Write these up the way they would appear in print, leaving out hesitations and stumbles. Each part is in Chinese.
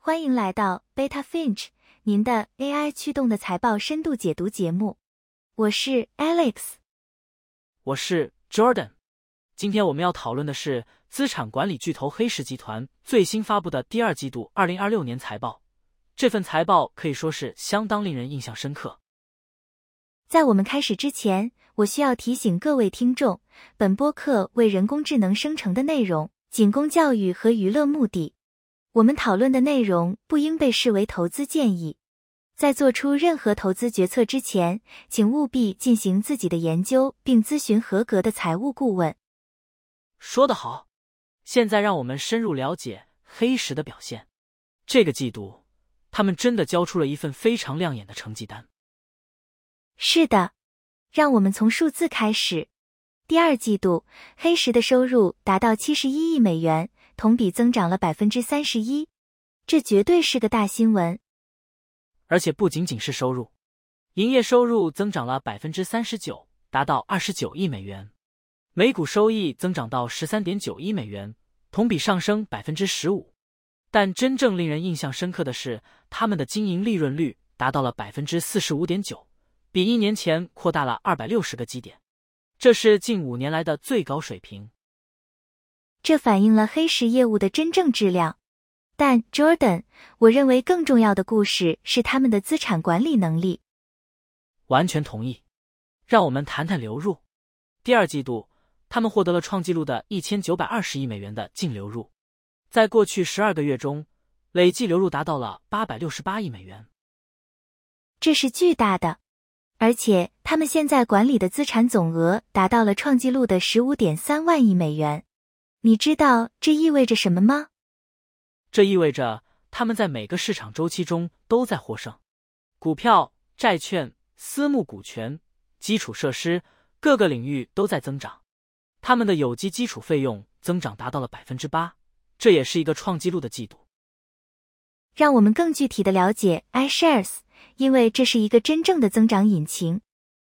欢迎来到 Beta Finch， 您的 AI 驱动的财报深度解读节目。我是 Alex， 我是 Jordan。今天我们要讨论的是资产管理巨头黑石集团最新发布的第二季度2026年财报。这份财报可以说是相当令人印象深刻。 在我们开始之前，我需要提醒各位听众，本播客为人工智能生成的内容仅供教育和娱乐目的。我们讨论的内容不应被视为投资建议。在做出任何投资决策之前，请务必进行自己的研究并咨询合格的财务顾问。 说得好，现在让我们深入了解黑石的表现。这个季度，他们真的交出了一份非常亮眼的成绩单。 是的，让我们从数字开始。第二季度，黑石的收入达到71亿美元，同比增长了 31%， 这绝对是个大新闻。 而且不仅仅是收入，营业收入增长了 39%， 达到29亿美元。每股收益增长到 13.9 亿美元，同比上升 15%。但真正令人印象深刻的是，他们的经营利润率达到了 45.9%， 比1年前扩大了260个基点。这是近5年来的最高水平。 这反映了黑石业务的真正质量。但 Jordan， 我认为更重要的故事是他们的资产管理能力。 完全同意。让我们谈谈流入。第二季度，他们获得了创纪录的1920亿美元的净流入。在过去12个月中，累计流入达到了868亿美元。 这是巨大的。而且他们现在管理的资产总额达到了创纪录的 15.3 万亿美元。你知道这意味着什么吗？ 这意味着他们在每个市场周期中都在获胜。股票、债券、私募股权、基础设施，各个领域都在增长。他们的有机基础费用增长达到了 8%， 这也是一个创纪录的季度。 让我们更具体的了解 iShares， 因为这是一个真正的增长引擎。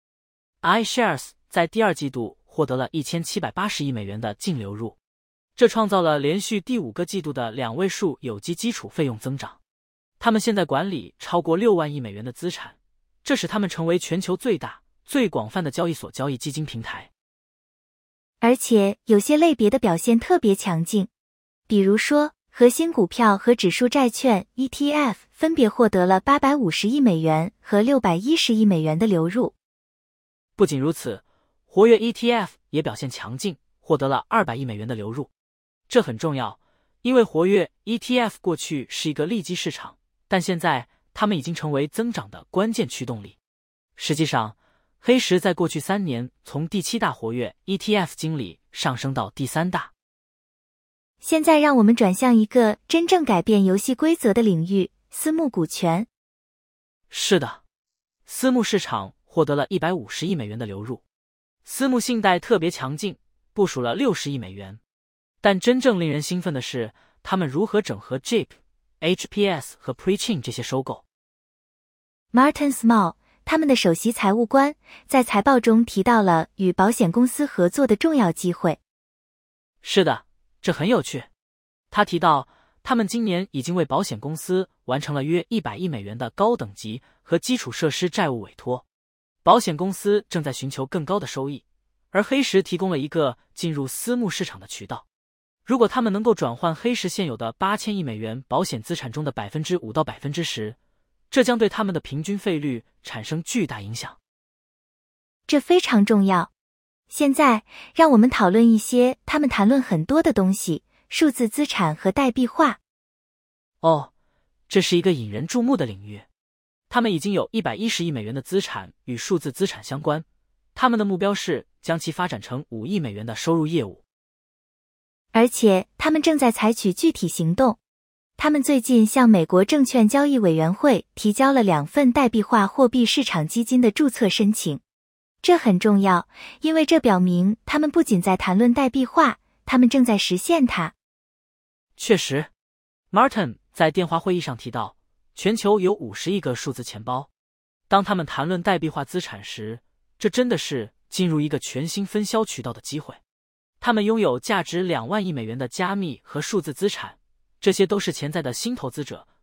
iShares 在第二季度获得了1780亿美元的净流入，这创造了连续第5个季度的2位数有机基础费用增长。他们现在管理超过6万亿美元的资产，这使他们成为全球最大、最广泛的交易所交易基金平台。 而且有些类别的表现特别强劲，比如说核心股票和指数债券 ETF 分别获得了850亿美元和610亿美元的流入。 不仅如此，活跃 ETF 也表现强劲，获得了200亿美元的流入。这很重要，因为活跃 ETF 过去是一个利基市场，但现在它们已经成为增长的关键驱动力。实际上，黑石在过去3年从第7大活跃 ETF 经理上升到第3大。 现在让我们转向一个真正改变游戏规则的领域——私募股权。 是的，私募市场获得了150亿美元的流入。私募信贷特别强劲，部署了60亿美元。但真正令人兴奋的是，他们如何整合 JIP、HPS 和 Prechain 这些收购。 Martin Small， 他们的首席财务官，在财报中提到了与保险公司合作的重要机会。 是的，这很有趣。他提到，他们今年已经为保险公司完成了约100亿美元的高等级和基础设施债务委托。保险公司正在寻求更高的收益，而黑石提供了一个进入私募市场的渠道。如果他们能够转换黑石现有的8000亿美元保险资产中的 5% 到 10%， 这将对他们的平均费率产生巨大影响。 这非常重要。现在，让我们讨论一些他们谈论很多的东西：数字资产和代币化。 哦，这是一个引人注目的领域。他们已经有110亿美元的资产与数字资产相关，他们的目标是将其发展成5亿美元的收入业务。 而且，他们正在采取具体行动。他们最近向美国证券交易委员会提交了2份代币化货币市场基金的注册申请。这很重要，因为这表明他们不仅在谈论代币化，他们正在实现它。 确实 ，Martin 在电话会议上提到，全球有50亿个数字钱包。当他们谈论代币化资产时，这真的是进入一个全新分销渠道的机会。他们拥有价值2万亿美元的加密和数字资产，这些都是潜在的新投资者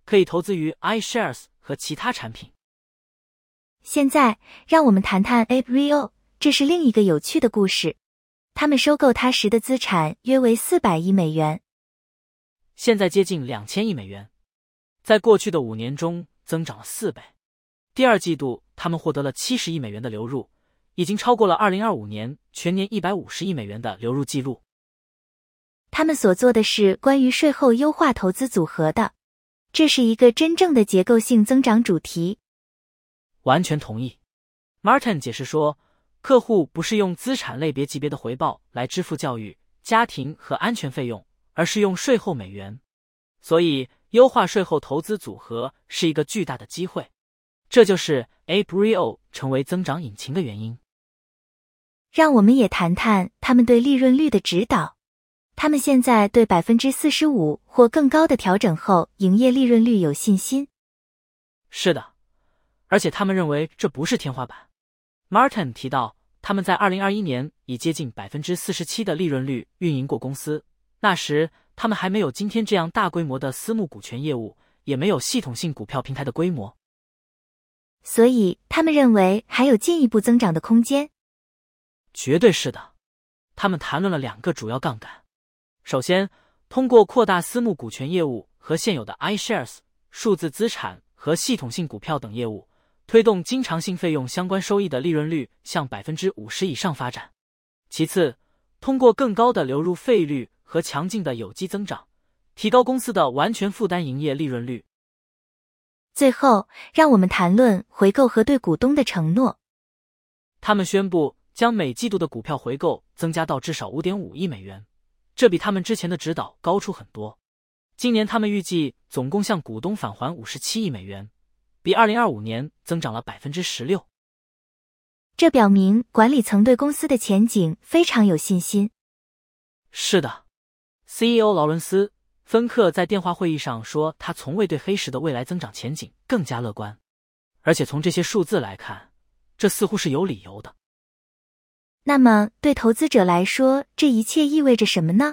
可以投资于 iShares 和其他产品。 现在，让我们谈谈 April， 这是另一个有趣的故事。他们收购它时的资产约为400亿美元， 现在接近2000亿美元，在过去的5年中增长了4倍。第二季度，他们获得了70亿美元的流入，已经超过了2025年全年150亿美元的流入记录。 他们所做的是关于税后优化投资组合的，这是一个真正的结构性增长主题。 完全同意。Martin 解释说，客户不是用资产类别级别的回报来支付教育、家庭和安全费用，而是用税后美元。所以，优化税后投资组合是一个巨大的机会。这就是 April 成为增长引擎的原因。 让我们也谈谈他们对利润率的指导。他们现在对 45% 或更高的调整后营业利润率有信心。 是的，而且他们认为这不是天花板。Martin 提到，他们在2021年以接近 47% 的利润率运营过公司，那时他们还没有今天这样大规模的私募股权业务，也没有系统性股票平台的规模。 所以他们认为还有进一步增长的空间。 绝对是的。他们谈论了2个主要杠杆。首先，通过扩大私募股权业务和现有的 iShares、数字资产和系统性股票等业务，推动经常性费用相关收益的利润率向 50% 以上发展。其次，通过更高的流入费率和强劲的有机增长，提高公司的完全负担营业利润率。 最后，让我们谈论回购和对股东的承诺。 他们宣布将每季度的股票回购增加到至少 5.5 亿美元，这比他们之前的指导高出很多。今年他们预计总共向股东返还57亿美元，比2025年增长了 16%。 这表明管理层对公司的前景非常有信心。 是的， CEO 劳伦斯·芬克在电话会议上说，他从未对黑石的未来增长前景更加乐观。而且从这些数字来看，这似乎是有理由的。 那么，对投资者来说，这一切意味着什么呢？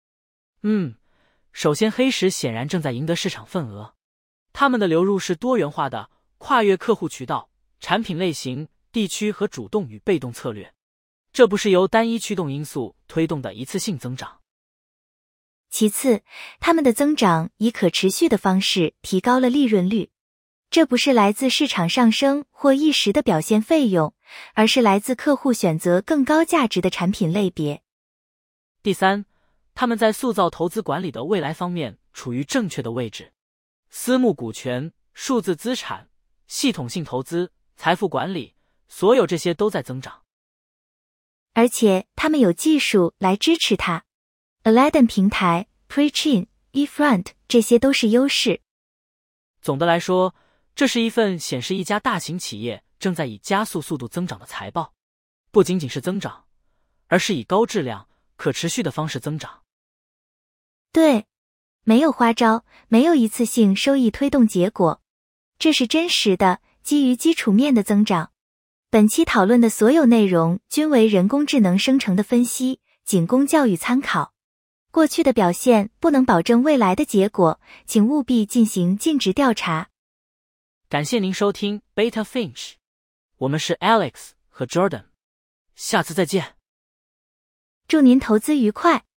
首先，黑石显然正在赢得市场份额。他们的流入是多元化的，跨越客户渠道、产品类型、地区和主动与被动策略。这不是由单一驱动因素推动的一次性增长。 其次，他们的增长以可持续的方式提高了利润率。这不是来自市场上升或一时的表现费用，而是来自客户选择更高价值的产品类别。 第三，他们在塑造投资管理的未来方面处于正确的位置。私募股权、数字资产、系统性投资、财富管理，所有这些都在增长。 而且他们有技术来支持它。Aladdin 平台、Prechain、eFront 这些都是优势。 总的来说，这是一份显示一家大型企业正在以加速速度增长的财报。不仅仅是增长，而是以高质量、可持续的方式增长。 对，没有花招，没有一次性收益推动结果。这是真实的，基于基础面的增长。本期讨论的所有内容均为人工智能生成的分析，仅供教育参考。过去的表现不能保证未来的结果，请务必进行尽职调查。 感谢您收听 Beta Finch， 我们是 Alex 和 Jordan， 下次再见。 祝您投资愉快。